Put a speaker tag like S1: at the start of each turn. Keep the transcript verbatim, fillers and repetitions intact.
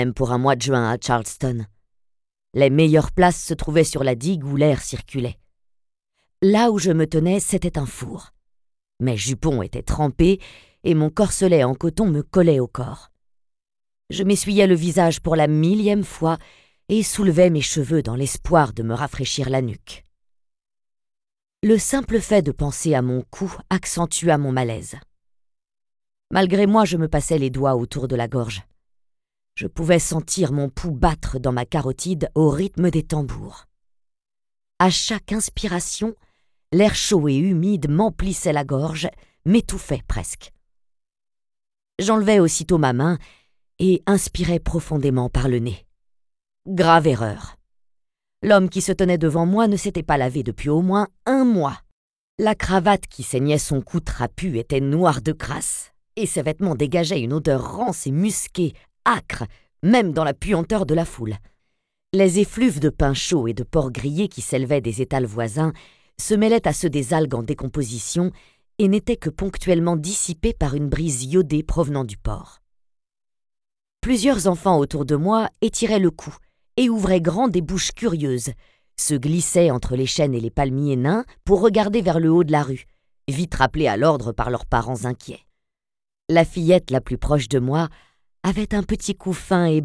S1: Même pour un mois de juin à Charleston. Les meilleures places se trouvaient sur la digue où l'air circulait. Là où je me tenais, c'était un four. Mes jupons étaient trempés et mon corselet en coton me collait au corps. Je m'essuyais le visage pour la millième fois et soulevais mes cheveux dans l'espoir de me rafraîchir la nuque. Le simple fait de penser à mon cou accentua mon malaise. Malgré moi, je me passais les doigts autour de la gorge. Je pouvais sentir mon pouls battre dans ma carotide au rythme des tambours. À chaque inspiration, l'air chaud et humide m'emplissait la gorge, m'étouffait presque. J'enlevais aussitôt ma main et inspirais profondément par le nez. Grave erreur. L'homme qui se tenait devant moi ne s'était pas lavé depuis au moins un mois. La cravate qui ceignait son cou trapu était noire de crasse, et ses vêtements dégageaient une odeur rance et musquée, âcre, même dans la puanteur de la foule. Les effluves de pain chaud et de porc grillé qui s'élevaient des étals voisins se mêlaient à ceux des algues en décomposition et n'étaient que ponctuellement dissipés par une brise iodée provenant du porc. Plusieurs enfants autour de moi étiraient le cou et ouvraient grand des bouches curieuses, se glissaient entre les chênes et les palmiers nains pour regarder vers le haut de la rue, vite rappelés à l'ordre par leurs parents inquiets. La fillette la plus proche de moi avait un petit cou fin et